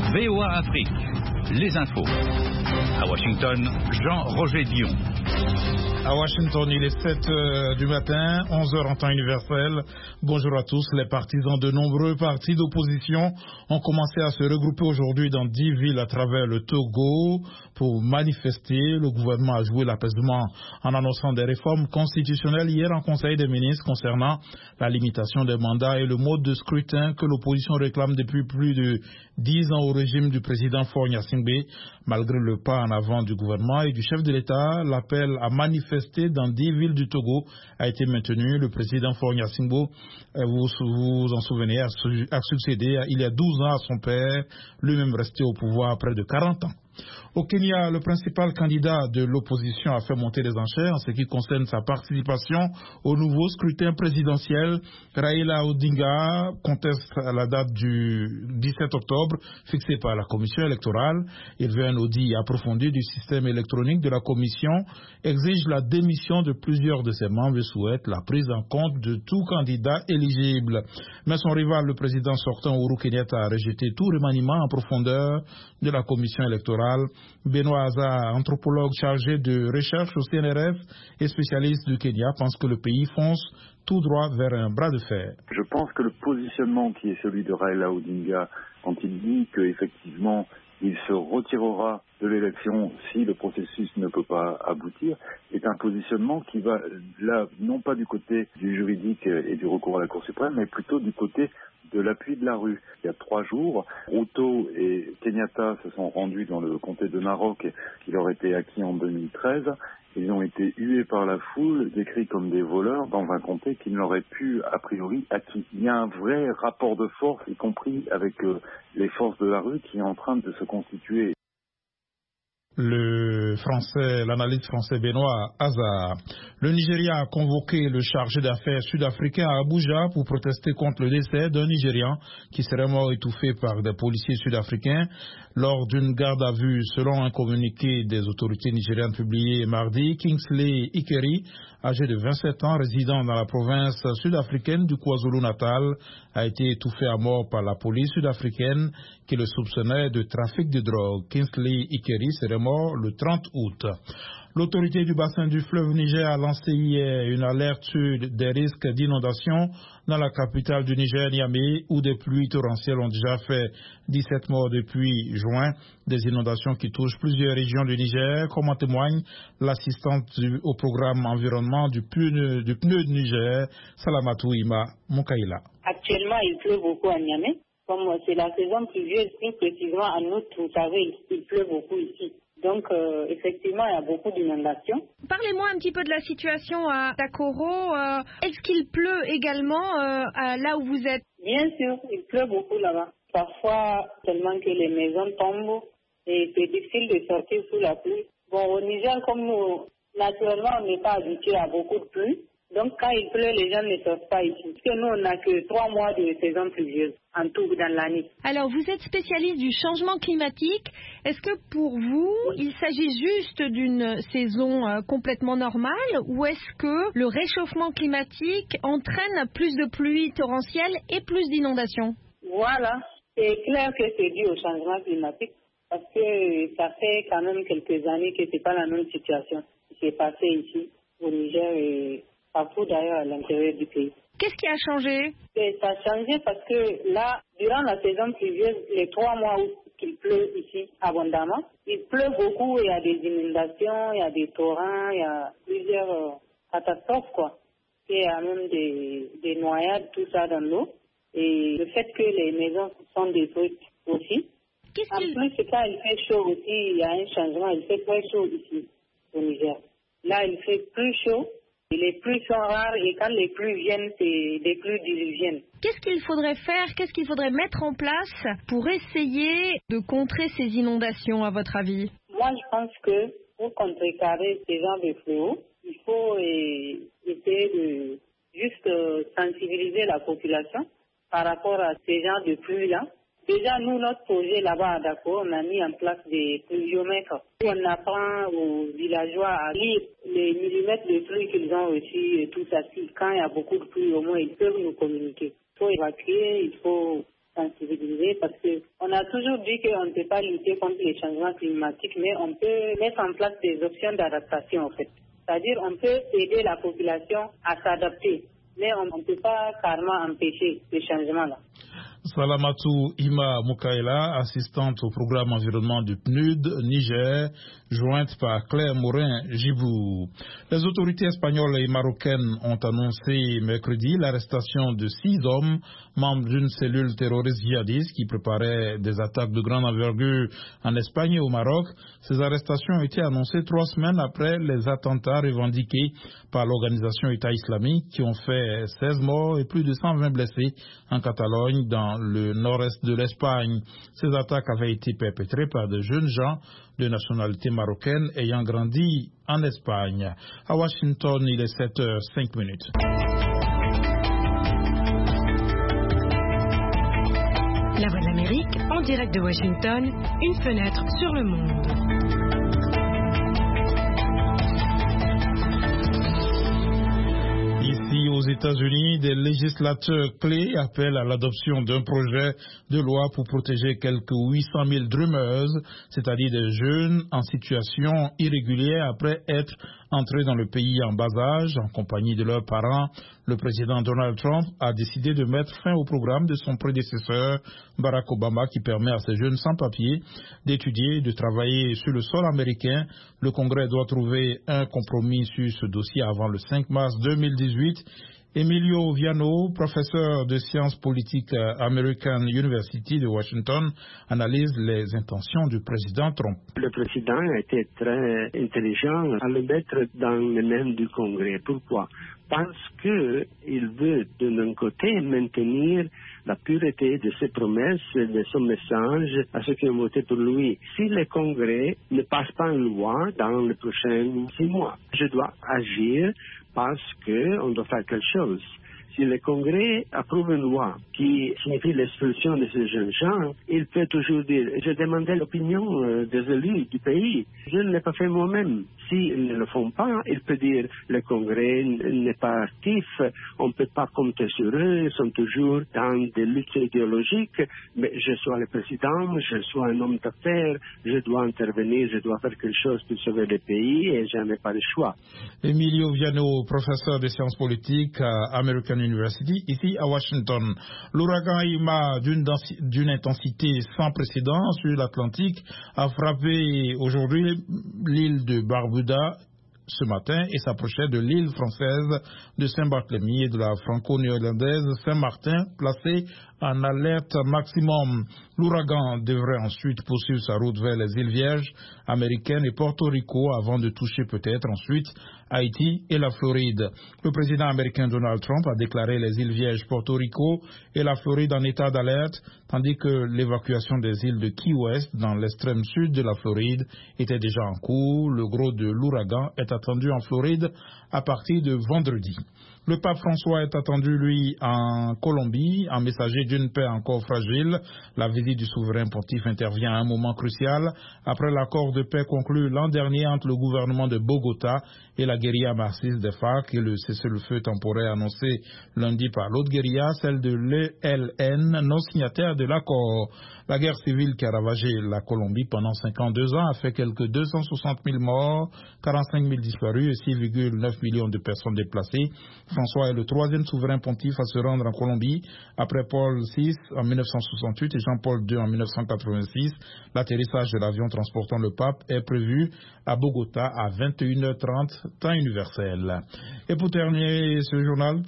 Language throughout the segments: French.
VOA Afrique, les infos. À Washington, Jean-Roger Dion. À Washington, il est 7h du matin, 11h en temps universel. Bonjour à tous. Les partisans de nombreux partis d'opposition ont commencé à se regrouper aujourd'hui dans 10 villes à travers le Togo pour manifester. Le gouvernement a joué l'apaisement en annonçant des réformes constitutionnelles hier en Conseil des ministres concernant la limitation des mandats et le mode de scrutin que l'opposition réclame depuis plus de 10 ans au régime du président Faure Gnassingbé. Malgré le pas en avant du gouvernement et du chef de l'État, l'appel à manifester dans 10 villes du Togo a été maintenu. Le président Faure Gnassingbé, vous vous en souvenez, a succédé il y a 12 ans à son père, lui-même resté au pouvoir près de 40 ans. Au Kenya, le principal candidat de l'opposition a fait monter les enchères en ce qui concerne sa participation au nouveau scrutin présidentiel. Raila Odinga conteste à la date du 17 octobre fixée par la commission électorale. Il veut un audit approfondi du système électronique de la commission, exige la démission de plusieurs de ses membres et souhaite la prise en compte de tout candidat éligible. Mais son rival, le président sortant Uhuru Kenyatta, a rejeté tout remaniement en profondeur de la commission électorale. Benoît Aza, anthropologue chargé de recherche au CNRF et spécialiste du Kenya, pense que le pays fonce tout droit vers un bras de fer. Je pense que le positionnement qui est celui de Raila Odinga, quand il dit qu'effectivement il se retirera de l'élection si le processus ne peut pas aboutir, est un positionnement qui va là, non pas du côté du juridique et du recours à la Cour suprême, mais plutôt du côté de l'appui de la rue. Il y a 3 jours, Ruto et Kenyatta se sont rendus dans le comté de Narok qui leur était acquis en 2013. Ils ont été hués par la foule, décrits comme des voleurs dans un comté qui ne leur est plus a priori acquis. Il y a un vrai rapport de force, y compris avec les forces de la rue, qui est en train de se constituer. L'analyste français Benoît Hazard. Le Nigeria a convoqué le chargé d'affaires sud-africain à Abuja pour protester contre le décès d'un Nigérian qui serait mort étouffé par des policiers sud-africains lors d'une garde à vue. Selon un communiqué des autorités nigérianes publié mardi, Kingsley Ikeri, âgé de 27 ans, résidant dans la province sud-africaine du KwaZulu-Natal, a été étouffé à mort par la police sud-africaine qui le soupçonnait de trafic de drogue. Kingsley Ikeri serait mort le 30 août. L'autorité du bassin du fleuve Niger a lancé hier une alerte sur des risques d'inondation dans la capitale du Niger, Niamey, où des pluies torrentielles ont déjà fait 17 morts depuis juin. Des inondations qui touchent plusieurs régions du Niger, comme en témoigne l'assistante au programme environnement du PNUD de Niger, Salamatou Ima Moukaïla. Actuellement, il pleut beaucoup à Niamey. Comme c'est la saison pluvieuse, plus précisément en août, vous savez, il pleut beaucoup ici. Donc, effectivement, il y a beaucoup d'inondations. Parlez-moi un petit peu de la situation à Takoro. Est-ce qu'il pleut également là où vous êtes? Bien sûr, il pleut beaucoup là-bas. Parfois, tellement que les maisons tombent et c'est difficile de sortir sous la pluie. Bon, au Niger, comme nous, naturellement, on n'est pas habitué à beaucoup de pluie. Donc, quand il pleut, les gens ne sortent pas ici. Parce que nous, on n'a que 3 mois de saison pluvieuse en tout dans l'année. Alors, vous êtes spécialiste du changement climatique. Est-ce que pour vous, il s'agit juste d'une saison complètement normale ou est-ce que le réchauffement climatique entraîne plus de pluie torrentielle et plus d'inondations? Voilà. C'est clair que c'est dû au changement climatique parce que ça fait quand même quelques années que c'est pas la même situation qui s'est passée ici au Niger et partout d'ailleurs à l'intérieur du pays. Qu'est-ce qui a changé? Ça a changé parce que là, durant la saison pluvieuse, les 3 mois où il pleut ici abondamment, il pleut beaucoup, il y a des inondations, il y a des torrents, il y a plusieurs catastrophes quoi. Il y a même des noyades, tout ça dans l'eau. Et le fait que les maisons sont détruites aussi. En plus, quand il fait chaud aussi, il y a un changement, il fait très chaud ici au Niger. Là, il fait plus chaud. Les pluies sont rares et quand les pluies viennent, c'est des pluies diluviennes. Qu'est-ce qu'il faudrait faire, qu'est-ce qu'il faudrait mettre en place pour essayer de contrer ces inondations, à votre avis? Moi, je pense que pour contrecarrer ces genres de fléaux, il faut essayer de juste sensibiliser la population par rapport à ces genres de pluies-là. Déjà, nous, notre projet là-bas à Dakar, on a mis en place des pluviomètres. On apprend aux villageois à lire les millimètres de pluie qu'ils ont reçus et tout ça. Quand il y a beaucoup de pluie, au moins, ils peuvent nous communiquer. Il faut évacuer, il faut sensibiliser parce qu'on a toujours dit qu'on ne peut pas lutter contre les changements climatiques, mais on peut mettre en place des options d'adaptation en fait. C'est-à-dire on peut aider la population à s'adapter, mais on ne peut pas carrément empêcher les changements-là. Salamatou Ima Moukaïla, assistante au programme environnement du PNUD Niger, jointe par Claire Morin-Gibou. Les autorités espagnoles et marocaines ont annoncé mercredi l'arrestation de 6 hommes, membres d'une cellule terroriste djihadiste qui préparait des attaques de grande envergure en Espagne et au Maroc. Ces arrestations ont été annoncées 3 semaines après les attentats revendiqués par l'organisation État islamique qui ont fait 16 morts et plus de 120 blessés en Catalogne, dans le nord-est de l'Espagne. Ces attaques avaient été perpétrées par de jeunes gens de nationalité marocaine ayant grandi en Espagne. À Washington, il est 7h05. La Voix de l'Amérique, en direct de Washington, une fenêtre sur le monde. Aux États-Unis, des législateurs clés appellent à l'adoption d'un projet de loi pour protéger quelques 800 000 Dreamers, c'est-à-dire des jeunes en situation irrégulière après être entrés dans le pays en bas âge, en compagnie de leurs parents. Le président Donald Trump a décidé de mettre fin au programme de son prédécesseur Barack Obama qui permet à ces jeunes sans papier d'étudier et de travailler sur le sol américain. Le Congrès doit trouver un compromis sur ce dossier avant le 5 mars 2018. Emilio Viano, professeur de sciences politiques à American University de Washington, analyse les intentions du président Trump. Le président a été très intelligent à le mettre dans les mains du Congrès. Pourquoi? Parce qu'il veut d'un côté maintenir la pureté de ses promesses, de son message à ceux qui ont voté pour lui. Si le Congrès ne passe pas une loi dans les prochains 6 mois, je dois agir parce qu'on doit faire quelque chose. Si le Congrès approuve une loi qui signifie l'expulsion de ces jeunes gens, il peut toujours dire « je demandais l'opinion des élus du pays, je ne l'ai pas fait moi-même ». S'ils ne le font pas, il peut dire « le Congrès n'est pas actif, on ne peut pas compter sur eux, ils sont toujours dans des luttes idéologiques, mais je suis le président, je suis un homme d'affaires, je dois intervenir, je dois faire quelque chose pour sauver le pays et je n'ai pas le choix ». Emilio Viano, professeur de sciences politiques à American University, ici à Washington. L'ouragan Ima, d'une intensité sans précédent sur l'Atlantique, a frappé aujourd'hui l'île de Barbuda ce matin et s'approchait de l'île française de Saint-Barthélemy et de la franco-néerlandaise Saint-Martin, placée en alerte maximum. L'ouragan devrait ensuite poursuivre sa route vers les îles Vierges américaines et Porto Rico avant de toucher peut-être ensuite Haïti et la Floride. Le président américain Donald Trump a déclaré les îles Vierges, Porto Rico et la Floride en état d'alerte, tandis que l'évacuation des îles de Key West dans l'extrême sud de la Floride était déjà en cours. Le gros de l'ouragan est attendu en Floride à partir de vendredi. Le pape François est attendu, lui, en Colombie, en messager d'une paix encore fragile. La visite du souverain pontife intervient à un moment crucial après l'accord de paix conclu l'an dernier entre le gouvernement de Bogota et la guérilla marxiste des FARC et le cessez-le-feu temporaire annoncé lundi par l'autre guérilla, celle de l'ELN, non signataire de l'accord. La guerre civile qui a ravagé la Colombie pendant 52 ans a fait quelques 260 000 morts, 45 000 disparus et 6,9 millions de personnes déplacées. François est le 3e souverain pontife à se rendre en Colombie après Paul VI en 1968 et Jean-Paul II en 1986. L'atterrissage de l'avion transportant le pape est prévu à Bogota à 21h30, temps universel. Et pour terminer ce journal,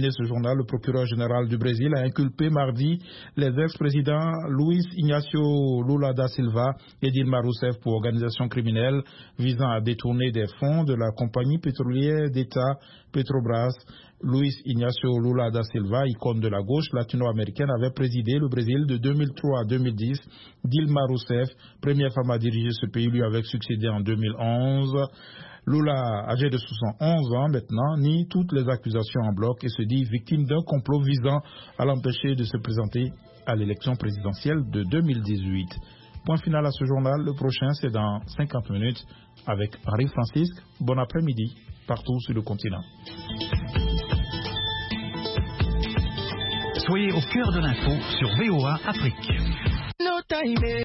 le procureur général du Brésil a inculpé mardi les ex-présidents Luis Ignacio Lula da Silva et Dilma Rousseff pour organisation criminelle visant à détourner des fonds de la compagnie pétrolière d'État Petrobras. Luis Ignacio Lula da Silva, icône de la gauche latino-américaine, avait présidé le Brésil de 2003 à 2010. Dilma Rousseff, première femme à diriger ce pays, lui avait succédé en 2011. Lula, âgé de 71 ans maintenant, nie toutes les accusations en bloc et se dit victime d'un complot visant à l'empêcher de se présenter à l'élection présidentielle de 2018. Point final à ce journal. Le prochain, c'est dans 50 minutes avec Henri Francisque. Bon après-midi partout sur le continent. Soyez au cœur de l'info sur VOA Afrique.